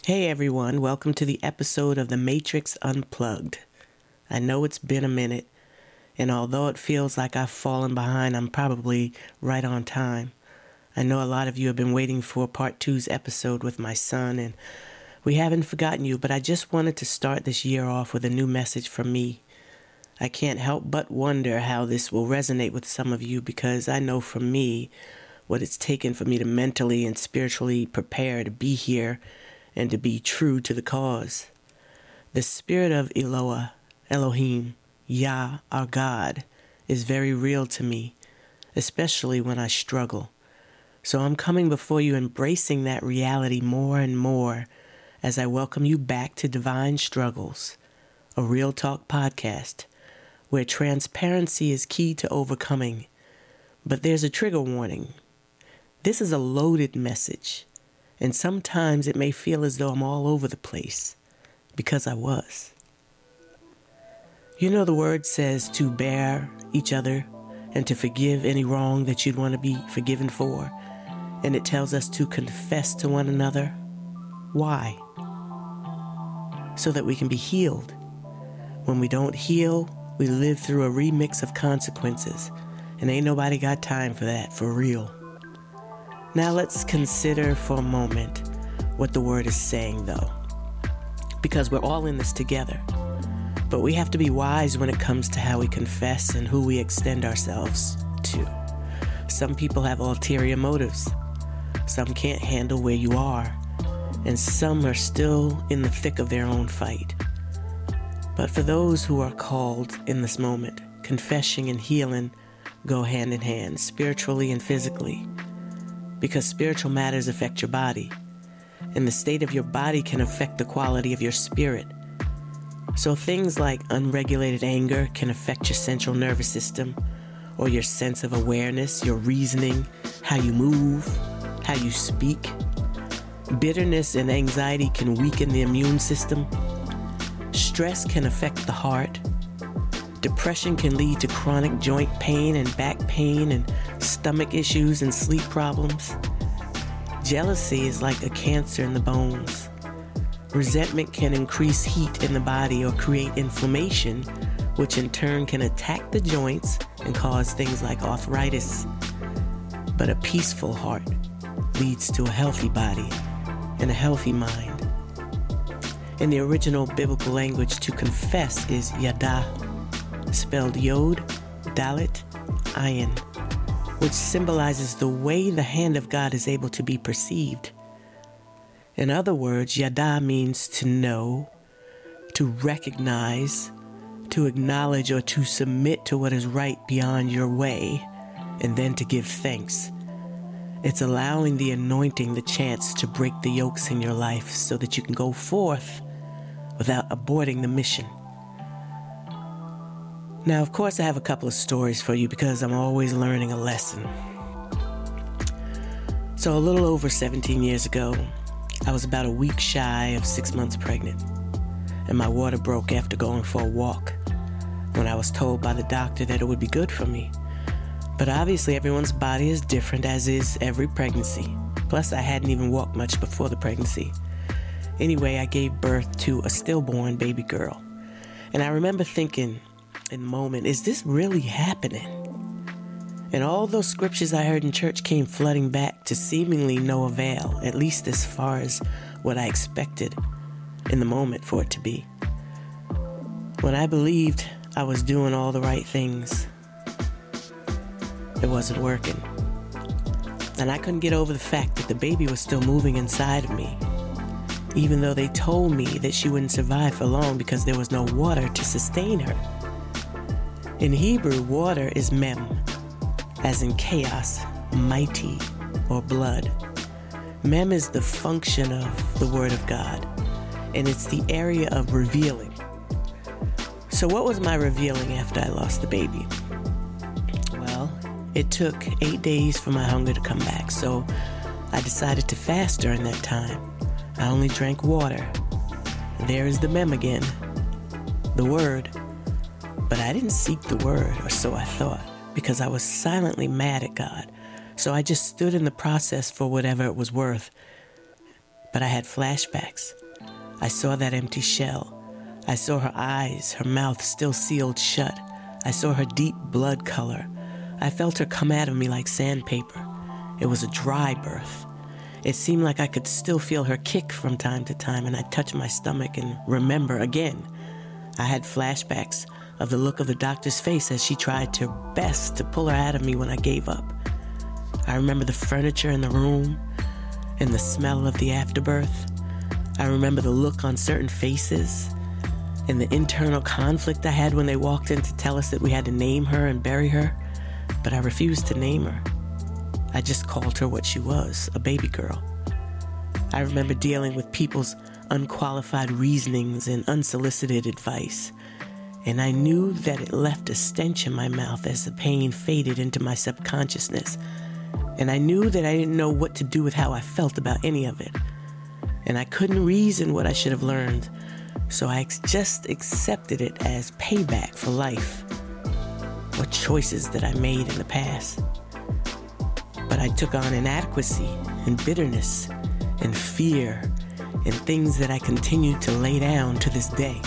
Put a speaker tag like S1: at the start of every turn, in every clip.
S1: Hey everyone, welcome to the episode of The Matrix Unplugged. I know it's been a minute, and although it feels like I've fallen behind, I'm probably right on time. I know a lot of you have been waiting for Part 2's episode with my son, and we haven't forgotten you, but I just wanted to start this year off with a new message from me. I can't help but wonder how this will resonate with some of you, because I know for me what it's taken for me to mentally and spiritually prepare to be here and to be true to the cause. The spirit of Eloah, Elohim, Yah, our God, is very real to me, especially when I struggle. So I'm coming before you embracing that reality more and more as I welcome you back to Divine Struggles, a real talk podcast where transparency is key to overcoming. But there's a trigger warning. This is a loaded message. And sometimes it may feel as though I'm all over the place, because I was. You know, the word says to bear each other and to forgive any wrong that you'd want to be forgiven for. And it tells us to confess to one another. Why? So that we can be healed. When we don't heal, we live through a remix of consequences. And ain't nobody got time for that, for real. Now let's consider for a moment what the word is saying, though, because we're all in this together. But we have to be wise when it comes to how we confess and who we extend ourselves to. Some people have ulterior motives. Some can't handle where you are, and some are still in the thick of their own fight. But for those who are called in this moment, confessing and healing go hand in hand, spiritually and physically. Because spiritual matters affect your body, and the state of your body can affect the quality of your spirit. So things like unregulated anger can affect your central nervous system, or your sense of awareness, your reasoning, how you move, how you speak. Bitterness and anxiety can weaken the immune system. Stress can affect the heart. Depression can lead to chronic joint pain and back pain and stomach issues and sleep problems. Jealousy is like a cancer in the bones. Resentment can increase heat in the body or create inflammation, which in turn can attack the joints and cause things like arthritis. But a peaceful heart leads to a healthy body and a healthy mind. In the original biblical language, to confess is yada, spelled Yod, Dalet, Ayin, which symbolizes the way the hand of God is able to be perceived. In other words, Yada means to know, to recognize, to acknowledge, or to submit to what is right beyond your way, and then to give thanks. It's allowing the anointing the chance to break the yokes in your life so that you can go forth without aborting the mission. Now, of course, I have a couple of stories for you because I'm always learning a lesson. So a little over 17 years ago, I was about a week shy of 6 months pregnant, and my water broke after going for a walk when I was told by the doctor that it would be good for me. But obviously everyone's body is different, as is every pregnancy. Plus, I hadn't even walked much before the pregnancy. Anyway, I gave birth to a stillborn baby girl. And I remember thinking in the moment, is this really happening? And all those scriptures I heard in church came flooding back to seemingly no avail, at least as far as what I expected in the moment for it to be. When I believed I was doing all the right things, it wasn't working. And I couldn't get over the fact that the baby was still moving inside of me, even though they told me that she wouldn't survive for long because there was no water to sustain her. In Hebrew, water is mem, as in chaos, mighty, or blood. Mem is the function of the Word of God, and it's the area of revealing. So what was my revealing after I lost the baby? Well, it took 8 days for my hunger to come back, so I decided to fast during that time. I only drank water. There is the mem again, the Word. But I didn't seek the word, or so I thought, because I was silently mad at God. So I just stood in the process for whatever it was worth. but I had flashbacks. I saw that empty shell. I saw her eyes, her mouth still sealed shut. I saw her deep blood color. I felt her come out of me like sandpaper. It was a dry birth. It seemed like I could still feel her kick from time to time, and I'd touch my stomach and remember again. I had flashbacks of the look of the doctor's face as she tried her best to pull her out of me when I gave up. I remember the furniture in the room and the smell of the afterbirth. I remember the look on certain faces and the internal conflict I had when they walked in to tell us that we had to name her and bury her, but I refused to name her. I just called her what she was, a baby girl. I remember dealing with people's unqualified reasonings and unsolicited advice, and I knew that it left a stench in my mouth as the pain faded into my subconsciousness, and I knew that I didn't know what to do with how I felt about any of it, and I couldn't reason what I should have learned, so I just accepted it as payback for life, what choices that I made in the past. But I took on inadequacy and bitterness and fear and things that I continue to lay down to this day.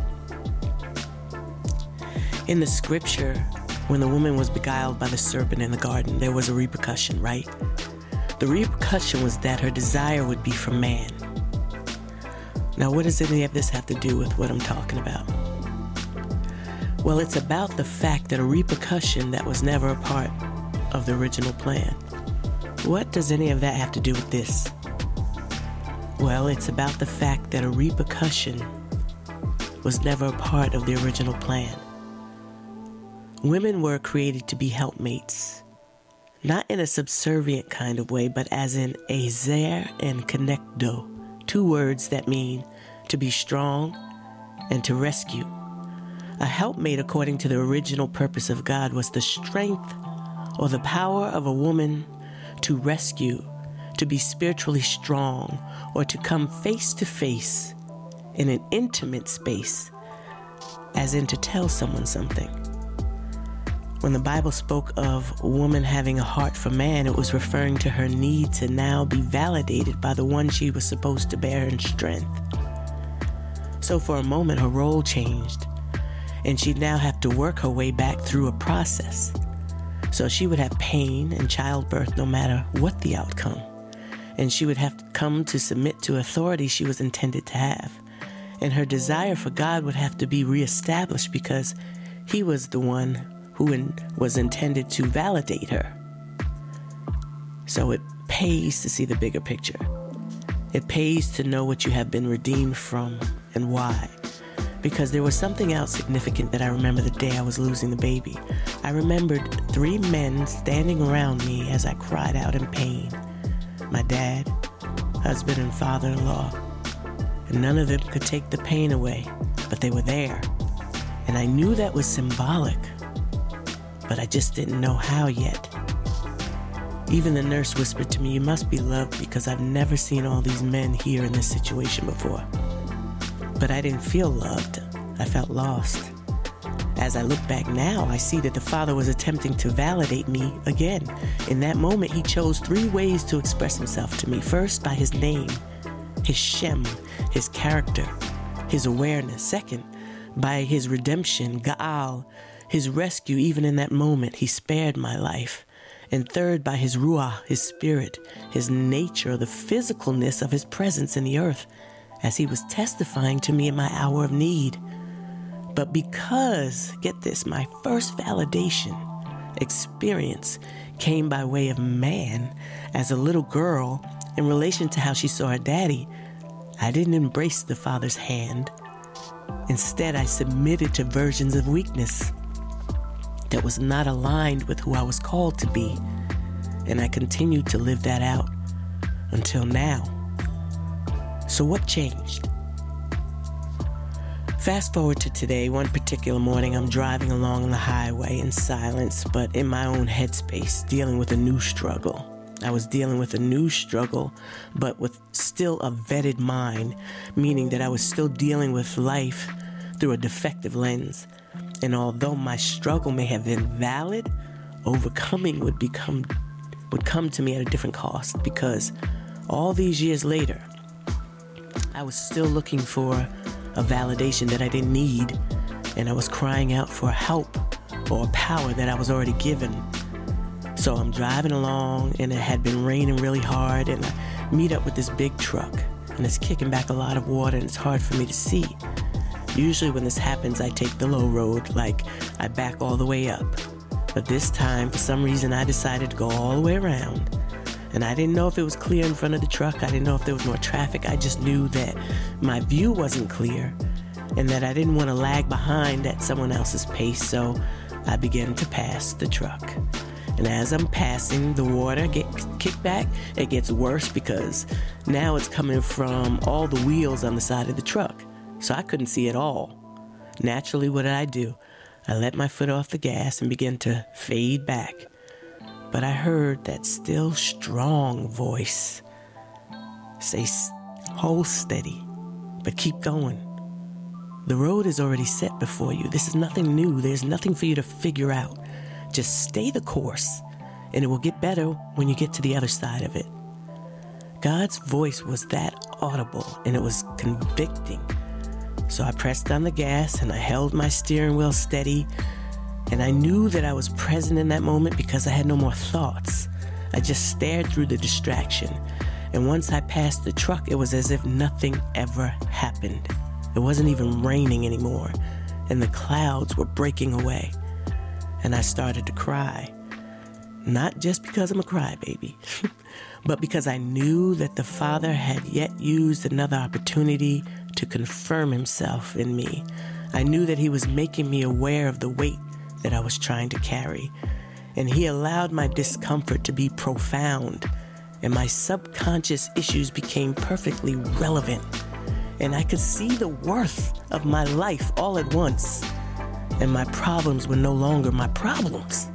S1: In the scripture, when the woman was beguiled by the serpent in the garden, there was a repercussion, right? The repercussion was that her desire would be for man. Now, what does any of this have to do with what I'm talking about? Well, it's about the fact that a repercussion that was never a part of the original plan. What does any of that have to do with this? Well, it's about the fact that a repercussion was never a part of the original plan. Women were created to be helpmates, not in a subservient kind of way, but as in ezer and connecto, two words that mean to be strong and to rescue. A helpmate, according to the original purpose of God, was the strength or the power of a woman to rescue, to be spiritually strong, or to come face to face in an intimate space, as in to tell someone something. When the Bible spoke of a woman having a heart for man, it was referring to her need to now be validated by the one she was supposed to bear in strength. So for a moment, her role changed, and she'd now have to work her way back through a process. So she would have pain and childbirth no matter what the outcome. And she would have to come to submit to authority she was intended to have. And her desire for God would have to be reestablished because he was the one who was intended to validate her. So it pays to see the bigger picture. It pays to know what you have been redeemed from and why. Because there was something else significant that I remember the day I was losing the baby. I remembered 3 men standing around me as I cried out in pain. My dad, husband, and father-in-law. And none of them could take the pain away, but they were there. And I knew that was symbolic, but I just didn't know how yet. Even the nurse whispered to me, "You must be loved because I've never seen all these men here in this situation before." But I didn't feel loved. I felt lost. As I look back now, I see that the Father was attempting to validate me again. In that moment, he chose 3 ways to express himself to me. First, by his name, his Shem, his character, his awareness. Second, by his redemption, Ga'al, his rescue. Even in that moment, he spared my life. And third, by his Ruach, his spirit, his nature, the physicalness of his presence in the earth, as he was testifying to me in my hour of need. But because, get this, my first validation experience came by way of man as a little girl in relation to how she saw her daddy, I didn't embrace the Father's hand. Instead, I submitted to versions of weakness that was not aligned with who I was called to be. And I continued to live that out until now. So what changed? Fast forward to today. One particular morning, I'm driving along the highway in silence, but in my own headspace, dealing with a new struggle. I was dealing with a new struggle, but with still a vetted mind, meaning that I was still dealing with life through a defective lens. And although my struggle may have been valid, overcoming would come to me at a different cost, because all these years later, I was still looking for a validation that I didn't need, and I was crying out for help or a power that I was already given. So I'm driving along, and it had been raining really hard, and I meet up with this big truck, and it's kicking back a lot of water, and it's hard for me to see. Usually when this happens, I take the low road, like I back all the way up. But this time, for some reason, I decided to go all the way around. And I didn't know if it was clear in front of the truck. I didn't know if there was more traffic. I just knew that my view wasn't clear and that I didn't want to lag behind at someone else's pace. So I began to pass the truck. And as I'm passing, the water gets kicked back. It gets worse because now it's coming from all the wheels on the side of the truck. So I couldn't see it all. Naturally, what did I do? I let my foot off the gas and began to fade back. But I heard that still strong voice say, hold steady, but keep going. The road is already set before you. This is nothing new. There's nothing for you to figure out. Just stay the course, and it will get better when you get to the other side of it. God's voice was that audible, and it was convicting. So I pressed on the gas, and I held my steering wheel steady, and I knew that I was present in that moment because I had no more thoughts. I just stared through the distraction. And once I passed the truck, it was as if nothing ever happened. It wasn't even raining anymore, and the clouds were breaking away. And I started to cry. Not just because I'm a crybaby, but because I knew that the Father had yet used another opportunity to confirm himself in me. I knew that he was making me aware of the weight that I was trying to carry. And he allowed my discomfort to be profound, and my subconscious issues became perfectly relevant. And I could see the worth of my life all at once, and my problems were no longer my problems.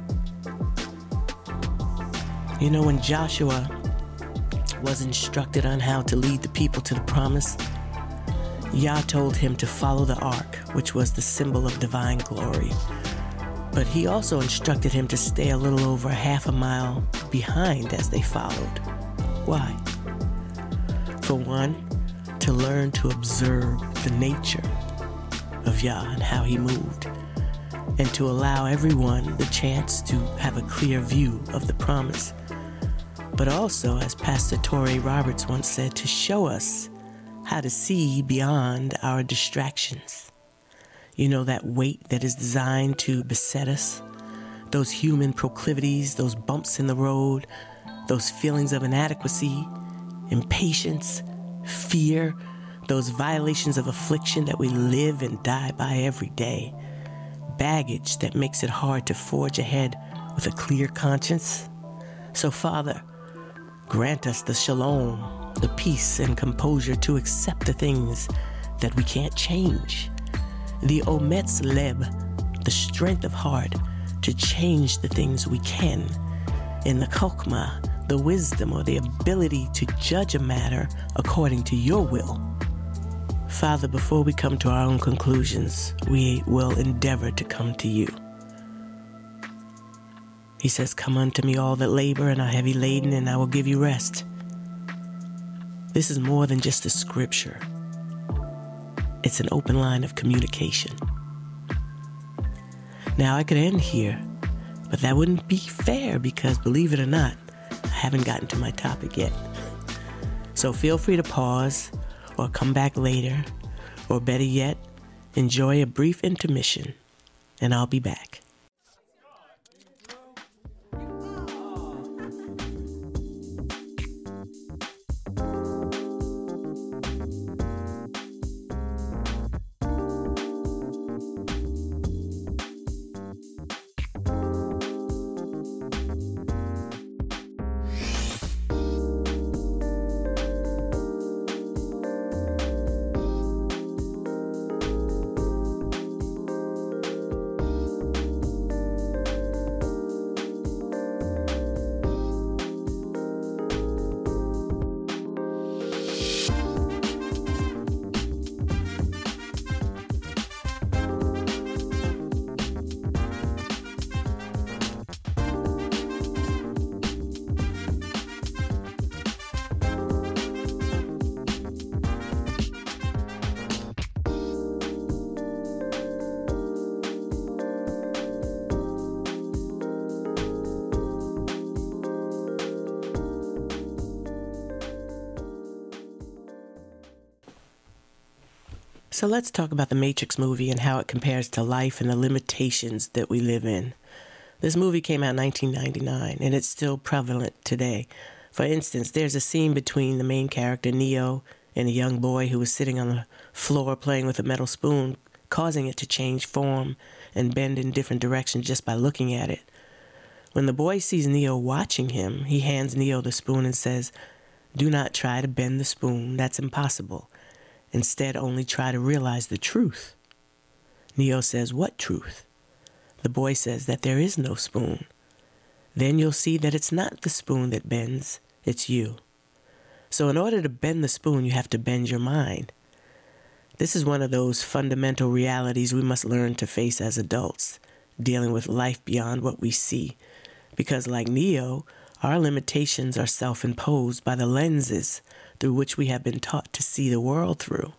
S1: You know, when Joshua was instructed on how to lead the people to the promise, Yah told him to follow the ark, which was the symbol of divine glory. But he also instructed him to stay a little over half a mile behind as they followed. Why? For one, to learn to observe the nature of Yah and how he moved, and to allow everyone the chance to have a clear view of the promise. But also, as Pastor Torrey Roberts once said, to show us how to see beyond our distractions. You know, that weight that is designed to beset us, those human proclivities, those bumps in the road, those feelings of inadequacy, impatience, fear, those violations of affliction that we live and die by every day, baggage that makes it hard to forge ahead with a clear conscience. So, Father, grant us the shalom, the peace and composure to accept the things that we can't change, the ometz leb, the strength of heart to change the things we can, and the chokmah, the wisdom or the ability to judge a matter according to your will. Father, before we come to our own conclusions, we will endeavor to come to you. He says, come unto me all that labor and are heavy laden, and I will give you rest. This is more than just a scripture. It's an open line of communication. Now, I could end here, but that wouldn't be fair because, believe it or not, I haven't gotten to my topic yet. So feel free to pause or come back later, or better yet, enjoy a brief intermission, and I'll be back. So let's talk about the Matrix movie and how it compares to life and the limitations that we live in. This movie came out in 1999, and it's still prevalent today. For instance, there's a scene between the main character, Neo, and a young boy who was sitting on the floor playing with a metal spoon, causing it to change form and bend in different directions just by looking at it. When the boy sees Neo watching him, he hands Neo the spoon and says, "Do not try to bend the spoon. That's impossible. Instead, only try to realize the truth." Neo says, "What truth?" The boy says that there is no spoon. Then you'll see that it's not the spoon that bends, it's you. So in order to bend the spoon, you have to bend your mind. This is one of those fundamental realities we must learn to face as adults, dealing with life beyond what we see. Because like Neo, our limitations are self-imposed by the lenses through which we have been taught to see the world through.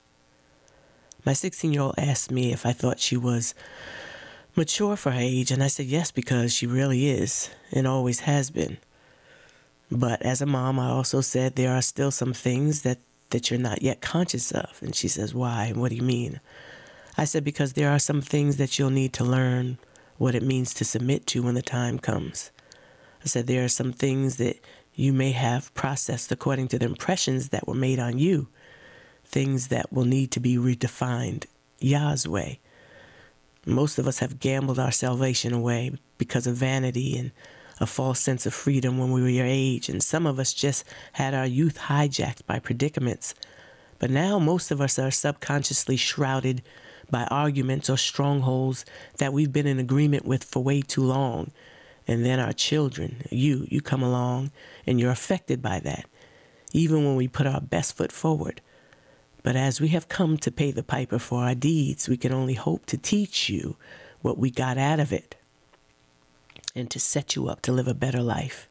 S1: My 16-year-old asked me if I thought she was mature for her age, and I said yes, because she really is, and always has been. But as a mom, I also said there are still some things that you're not yet conscious of. And she says, "Why? What do you mean?" I said, because there are some things that you'll need to learn what it means to submit to when the time comes. I said, there are some things that you may have processed according to the impressions that were made on you, things that will need to be redefined Yah's way. Most of us have gambled our salvation away because of vanity and a false sense of freedom when we were your age, and some of us just had our youth hijacked by predicaments. But now most of us are subconsciously shrouded by arguments or strongholds that we've been in agreement with for way too long. And then our children, you come along and you're affected by that, even when we put our best foot forward. But as we have come to pay the piper for our deeds, we can only hope to teach you what we got out of it and to set you up to live a better life.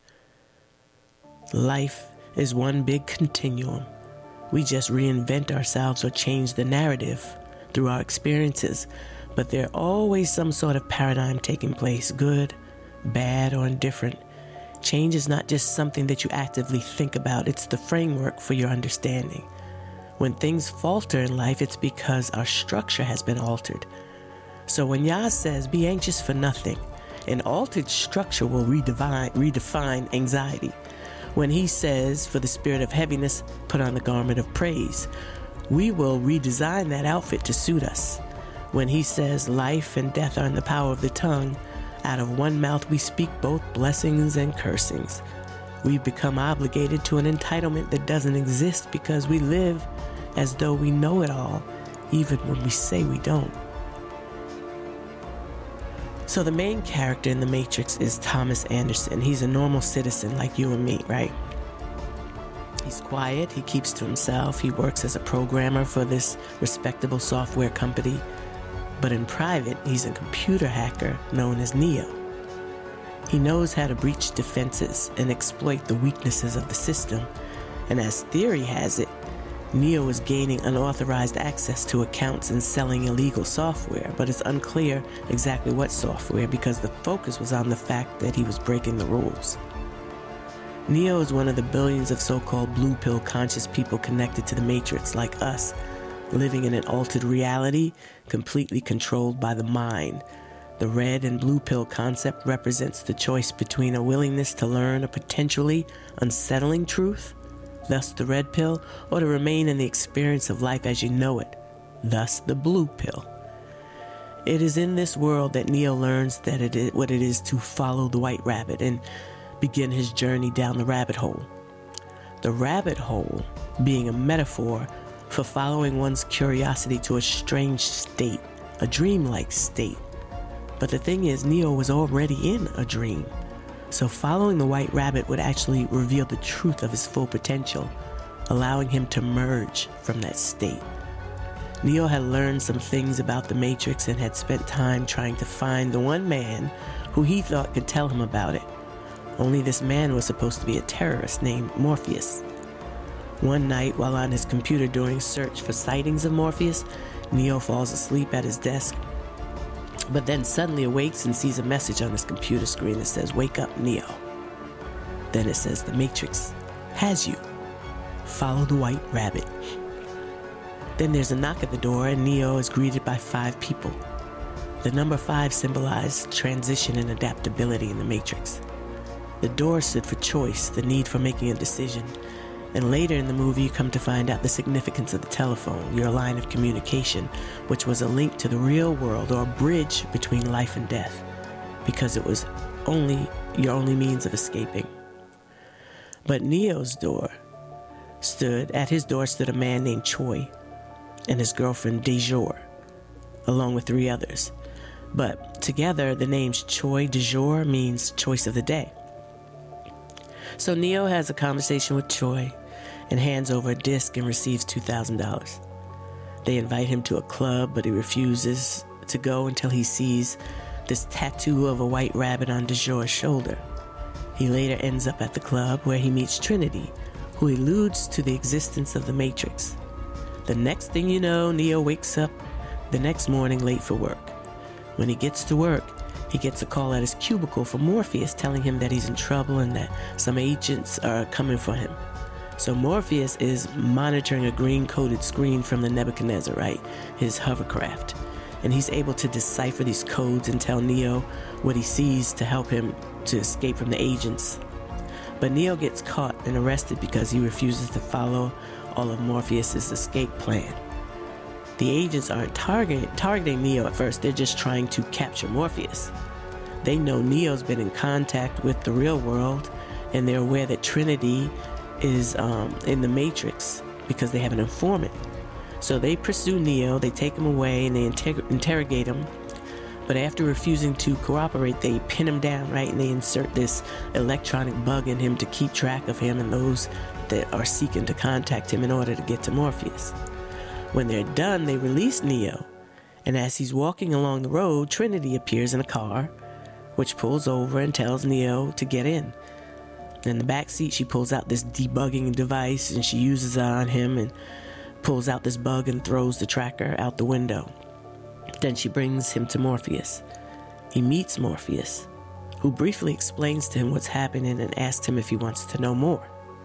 S1: Life is one big continuum. We just reinvent ourselves or change the narrative through our experiences, but there's always some sort of paradigm taking place, good, bad, or indifferent. Change is not just something that you actively think about, it's the framework for your understanding. When things falter in life, it's because our structure has been altered. So when Yah says, "Be anxious for nothing," an altered structure will redefine anxiety. When he says, "For the spirit of heaviness, put on the garment of praise," we will redesign that outfit to suit us. When he says, "Life and death are in the power of the tongue," out of one mouth we speak both blessings and cursings. We've become obligated to an entitlement that doesn't exist because we live as though we know it all, even when we say we don't. So the main character in The Matrix is Thomas Anderson. He's a normal citizen like you and me, right? He's quiet, he keeps to himself, he works as a programmer for this respectable software company. But in private, he's a computer hacker known as Neo. He knows how to breach defenses and exploit the weaknesses of the system. And as theory has it, Neo is gaining unauthorized access to accounts and selling illegal software, but it's unclear exactly what software because the focus was on the fact that he was breaking the rules. Neo is one of the billions of so-called blue pill conscious people connected to the Matrix like us, living in an altered reality completely controlled by the mind. The red and blue pill concept represents the choice between a willingness to learn a potentially unsettling truth, thus the red pill, or to remain in the experience of life as you know it, thus the blue pill. It is in this world that Neo learns that what it is to follow the white rabbit and begin his journey down the rabbit hole. The rabbit hole being a metaphor for following one's curiosity to a strange state, a dreamlike state. But the thing is, Neo was already in a dream. So following the white rabbit would actually reveal the truth of his full potential, allowing him to merge from that state. Neo had learned some things about the Matrix and had spent time trying to find the one man who he thought could tell him about it. Only this man was supposed to be a terrorist named Morpheus. One night, while on his computer doing search for sightings of Morpheus, Neo falls asleep at his desk, but then suddenly awakes and sees a message on his computer screen that says, "Wake up, Neo." Then it says, "The Matrix has you. Follow the white rabbit." Then there's a knock at the door, and Neo is greeted by 5 people. The number 5 symbolized transition and adaptability in the Matrix. The door stood for choice, the need for making a decision. And later in the movie, you come to find out the significance of the telephone, your line of communication, which was a link to the real world or a bridge between life and death, because it was your only means of escaping. But Neo's at his door stood a man named Choi and his girlfriend Dejor, along with 3 others. But together, the names Choi Dejor means choice of the day. So Neo has a conversation with Choi and hands over a disc and receives $2,000. They invite him to a club, but he refuses to go until he sees this tattoo of a white rabbit on Dejor's shoulder. He later ends up at the club where he meets Trinity, who alludes to the existence of the Matrix. The next thing you know, Neo wakes up the next morning late for work. When he gets to work, he gets a call at his cubicle from Morpheus telling him that he's in trouble and that some agents are coming for him. So Morpheus is monitoring a green-coated screen from the Nebuchadnezzar, right? His hovercraft. And he's able to decipher these codes and tell Neo what he sees to help him to escape from the agents. But Neo gets caught and arrested because he refuses to follow all of Morpheus's escape plan. The agents aren't targeting Neo at first, they're just trying to capture Morpheus. They know Neo's been in contact with the real world, and they're aware that Trinity is in the Matrix because they have an informant. So they pursue Neo, they take him away, and they interrogate him. But after refusing to cooperate, they pin him down, right? And they insert this electronic bug in him to keep track of him and those that are seeking to contact him in order to get to Morpheus. When they're done, they release Neo. And as he's walking along the road, Trinity appears in a car, which pulls over and tells Neo to get in. In the back seat, she pulls out this debugging device, and she uses it on him and pulls out this bug and throws the tracker out the window. Then she brings him to Morpheus. He meets Morpheus, who briefly explains to him what's happening and asks him if he wants to know more.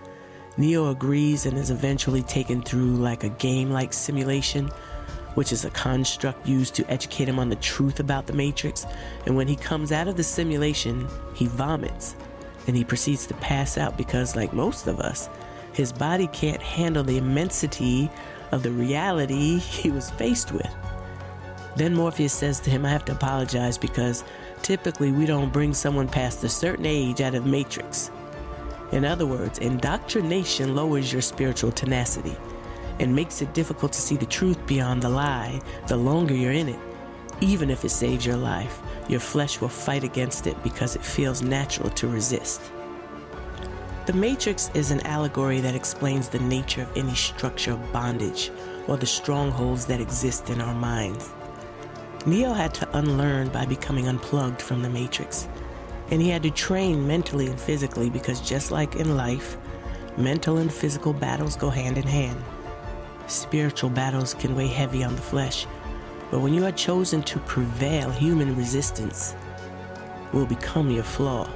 S1: Neo agrees and is eventually taken through like a game-like simulation, which is a construct used to educate him on the truth about the Matrix. And when he comes out of the simulation, he vomits, and he proceeds to pass out because, like most of us, his body can't handle the immensity of the reality he was faced with. Then Morpheus says to him, I have to apologize because typically we don't bring someone past a certain age out of Matrix. In other words, indoctrination lowers your spiritual tenacity and makes it difficult to see the truth beyond the lie the longer you're in it. Even if it saves your life, your flesh will fight against it because it feels natural to resist. The Matrix is an allegory that explains the nature of any structure of bondage or the strongholds that exist in our minds. Neo had to unlearn by becoming unplugged from the Matrix, and he had to train mentally and physically because just like in life, mental and physical battles go hand in hand. Spiritual battles can weigh heavy on the flesh, but when you are chosen to prevail, human resistance will become your flaw.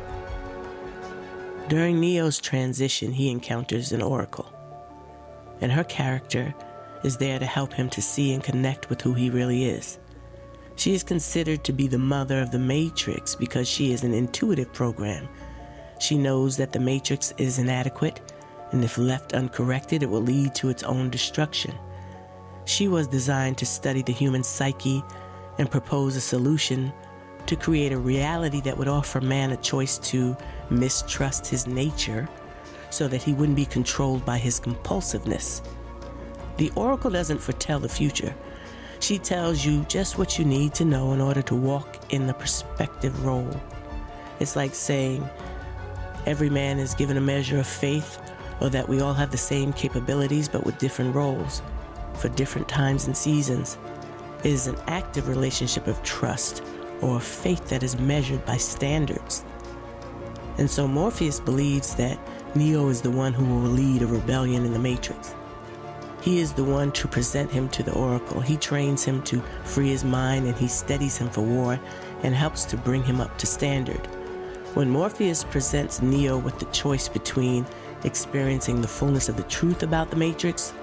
S1: During Neo's transition, he encounters an oracle, and her character is there to help him to see and connect with who he really is. She is considered to be the mother of the Matrix because she is an intuitive program. She knows that the Matrix is inadequate, and if left uncorrected, it will lead to its own destruction. She was designed to study the human psyche and propose a solution to create a reality that would offer man a choice to mistrust his nature so that he wouldn't be controlled by his compulsiveness. The oracle doesn't foretell the future. She tells you just what you need to know in order to walk in the perspective role. It's like saying every man is given a measure of faith, or that we all have the same capabilities but with different roles for different times and seasons. It is an active relationship of trust or faith that is measured by standards. And so Morpheus believes that Neo is the one who will lead a rebellion in the Matrix. He is the one to present him to the oracle. He trains him to free his mind, and he steadies him for war and helps to bring him up to standard. When Morpheus presents Neo with the choice between experiencing the fullness of the truth about the Matrix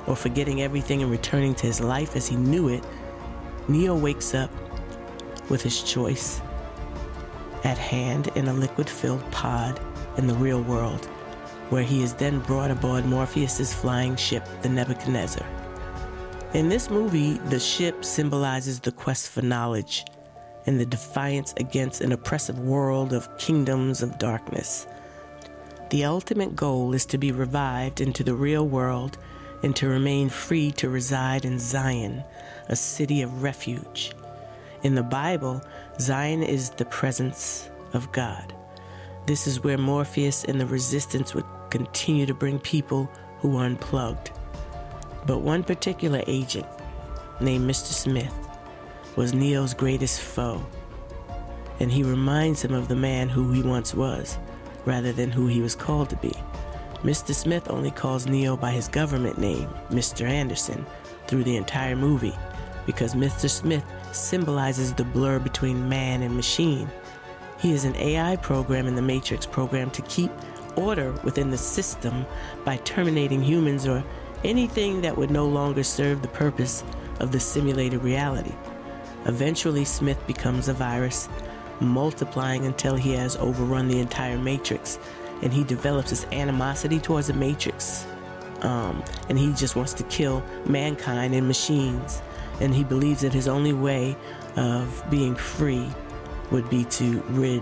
S1: or forgetting everything and returning to his life as he knew it, Neo wakes up with his choice at hand in a liquid-filled pod in the real world, where he is then brought aboard Morpheus's flying ship, the Nebuchadnezzar. In this movie, the ship symbolizes the quest for knowledge and the defiance against an oppressive world of kingdoms of darkness. The ultimate goal is to be revived into the real world and to remain free to reside in Zion, a city of refuge. In the Bible, Zion is the presence of God. This is where Morpheus and the Resistance would continue to bring people who are unplugged. But one particular agent, named Mr. Smith, was Neo's greatest foe, and he reminds him of the man who he once was, rather than who he was called to be. Mr. Smith only calls Neo by his government name, Mr. Anderson, through the entire movie, because Mr. Smith symbolizes the blur between man and machine. He is an AI program in the Matrix, programmed to keep order within the system by terminating humans or anything that would no longer serve the purpose of the simulated reality. Eventually, Smith becomes a virus, multiplying until he has overrun the entire Matrix, and he develops this animosity towards the Matrix, and he just wants to kill mankind and machines, and he believes that his only way of being free would be to rid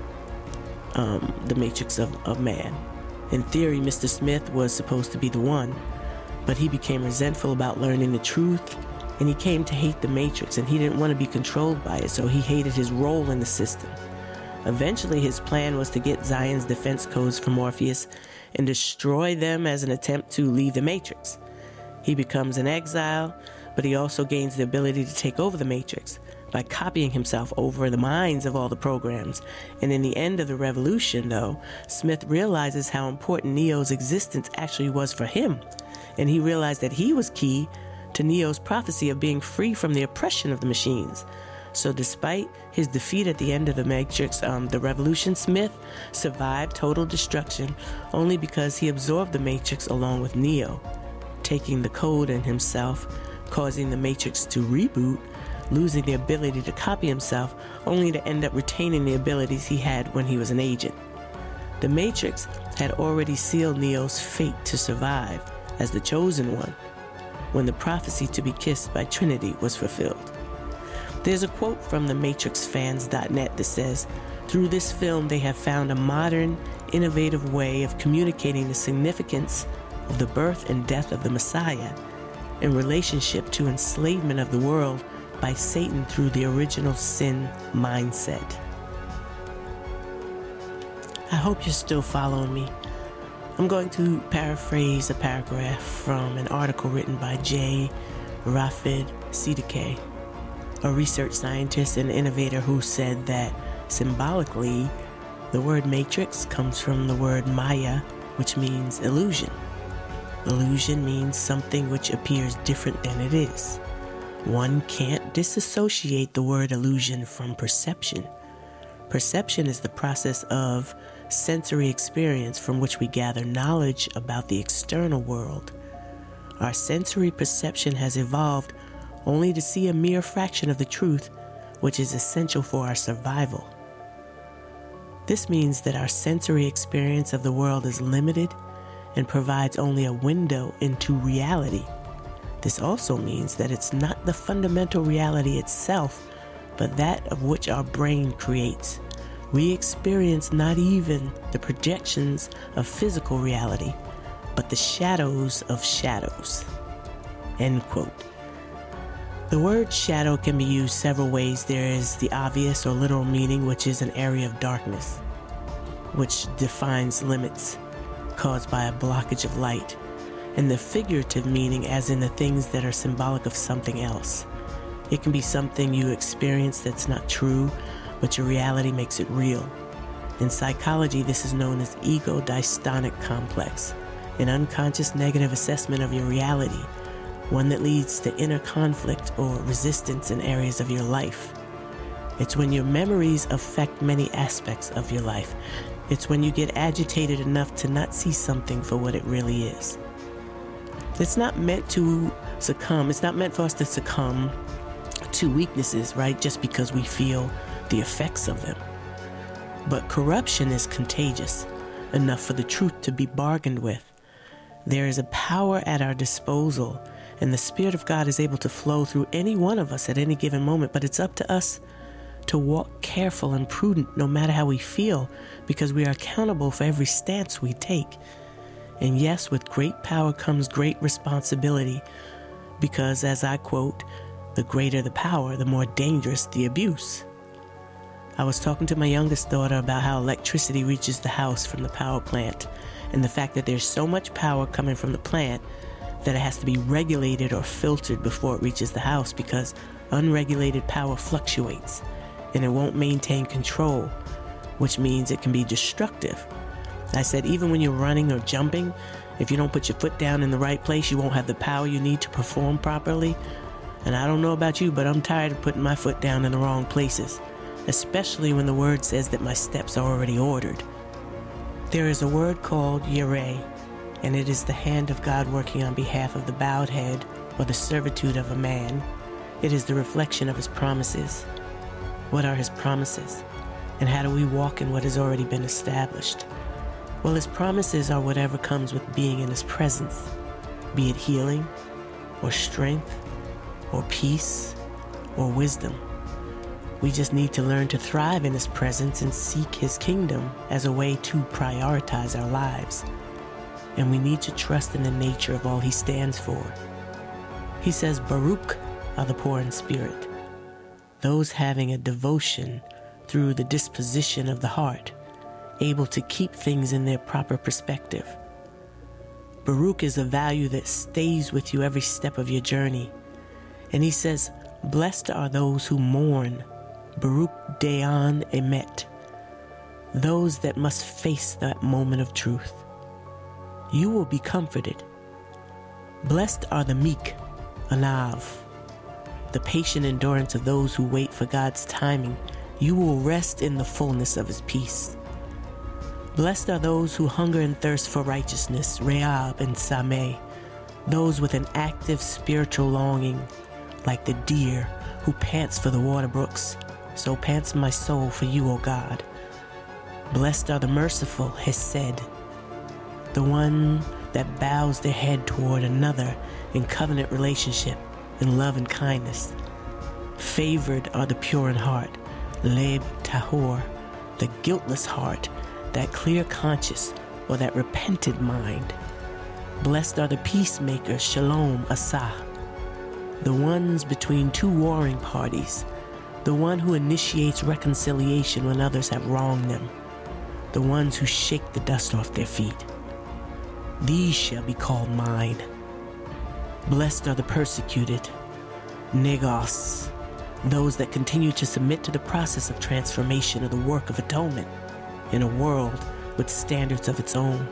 S1: the Matrix of man. In theory, Mr. Smith was supposed to be the one, but he became resentful about learning the truth, and he came to hate the Matrix, and he didn't want to be controlled by it, so he hated his role in the system. Eventually, his plan was to get Zion's defense codes from Morpheus and destroy them as an attempt to leave the Matrix. He becomes an exile, but he also gains the ability to take over the Matrix by copying himself over the minds of all the programs. And in the end of the revolution, though, Smith realizes how important Neo's existence actually was for him, and he realized that he was key to Neo's prophecy of being free from the oppression of the machines. So despite his defeat at the end of the Matrix, the Revolution, Smith survived total destruction only because he absorbed the Matrix along with Neo, taking the code in himself, causing the Matrix to reboot, losing the ability to copy himself, only to end up retaining the abilities he had when he was an agent. The Matrix had already sealed Neo's fate to survive as the chosen one when the prophecy to be kissed by Trinity was fulfilled. There's a quote from the MatrixFans.net that says, "Through this film, they have found a modern, innovative way of communicating the significance of the birth and death of the Messiah in relationship to enslavement of the world by Satan through the original sin mindset." I hope you're still following me. I'm going to paraphrase a paragraph from an article written by J. Rafid Siddiqui, a research scientist and innovator, who said that symbolically, the word matrix comes from the word Maya, which means illusion. Illusion means something which appears different than it is. One can't disassociate the word illusion from perception. Perception is the process of sensory experience from which we gather knowledge about the external world. Our sensory perception has evolved only to see a mere fraction of the truth, which is essential for our survival. This means that our sensory experience of the world is limited and provides only a window into reality. This also means that it's not the fundamental reality itself, but that of which our brain creates. We experience not even the projections of physical reality, but the shadows of shadows. End quote. The word shadow can be used several ways. There is the obvious or literal meaning, which is an area of darkness, which defines limits caused by a blockage of light, and the figurative meaning, as in the things that are symbolic of something else. It can be something you experience that's not true, but your reality makes it real. In psychology, this is known as ego-dystonic complex, an unconscious negative assessment of your reality, one that leads to inner conflict or resistance in areas of your life. It's when your memories affect many aspects of your life. It's when you get agitated enough to not see something for what it really is. It's not meant to succumb. It's not meant for us to succumb to weaknesses, right? Just because we feel the effects of them. But corruption is contagious enough for the truth to be bargained with. There is a power at our disposal, and the Spirit of God is able to flow through any one of us at any given moment. But it's up to us to walk careful and prudent no matter how we feel, because we are accountable for every stance we take. And yes, with great power comes great responsibility, because, as I quote, the greater the power, the more dangerous the abuse. I was talking to my youngest daughter about how electricity reaches the house from the power plant, and the fact that there's so much power coming from the plant that it has to be regulated or filtered before it reaches the house, because unregulated power fluctuates and it won't maintain control, which means it can be destructive. I said, even when you're running or jumping, if you don't put your foot down in the right place, you won't have the power you need to perform properly. And I don't know about you, but I'm tired of putting my foot down in the wrong places, especially when the word says that my steps are already ordered. There is a word called Yireh, and it is the hand of God working on behalf of the bowed head or the servitude of a man. It is the reflection of his promises. What are his promises? And how do we walk in what has already been established? Well, his promises are whatever comes with being in his presence, be it healing or strength or peace or wisdom. We just need to learn to thrive in his presence and seek his kingdom as a way to prioritize our lives. And we need to trust in the nature of all he stands for. He says, Baruch are the poor in spirit, those having a devotion through the disposition of the heart, able to keep things in their proper perspective. Baruch is a value that stays with you every step of your journey. And he says, blessed are those who mourn, Baruch Dayan Emet, those that must face that moment of truth. You will be comforted. Blessed are the meek, Anav, the patient endurance of those who wait for God's timing. You will rest in the fullness of his peace. Blessed are those who hunger and thirst for righteousness, Re'ab and Sameh, those with an active spiritual longing, like the deer who pants for the water brooks. So pants my soul for you, O God. Blessed are the merciful, Hesed, the one that bows their head toward another in covenant relationship, in love and kindness. Favored are the pure in heart, Leb Tahor, the guiltless heart, that clear conscience or that repentant mind. Blessed are the peacemakers, Shalom Asah, the ones between two warring parties, the one who initiates reconciliation when others have wronged them, the ones who shake the dust off their feet. These shall be called mine. Blessed are the persecuted, Negos, those that continue to submit to the process of transformation of the work of atonement in a world with standards of its own.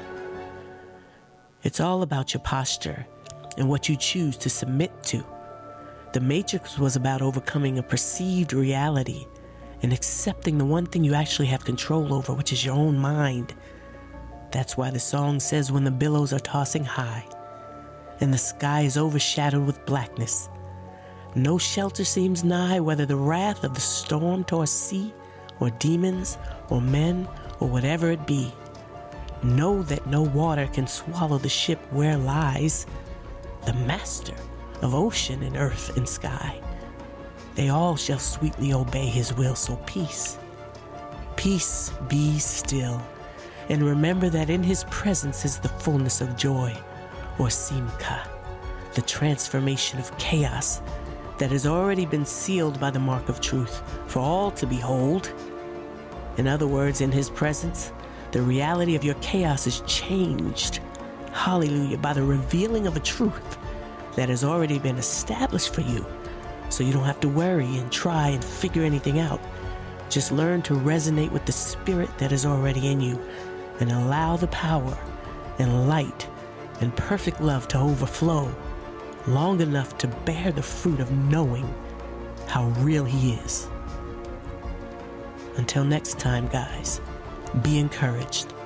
S1: It's all about your posture and what you choose to submit to. The Matrix was about overcoming a perceived reality and accepting the one thing you actually have control over, which is your own mind. That's why the song says, when the billows are tossing high and the sky is overshadowed with blackness, no shelter seems nigh, whether the wrath of the storm-tossed sea or demons or men or whatever it be. Know that no water can swallow the ship where lies the master of ocean and earth and sky. They all shall sweetly obey his will, so peace. Peace be still, and remember that in his presence is the fullness of joy, or simcha, the transformation of chaos that has already been sealed by the mark of truth for all to behold. In other words, in his presence, the reality of your chaos is changed, hallelujah, by the revealing of a truth that has already been established for you. So you don't have to worry and try and figure anything out. Just learn to resonate with the spirit that is already in you and allow the power and light and perfect love to overflow long enough to bear the fruit of knowing how real he is. Until next time, guys, be encouraged.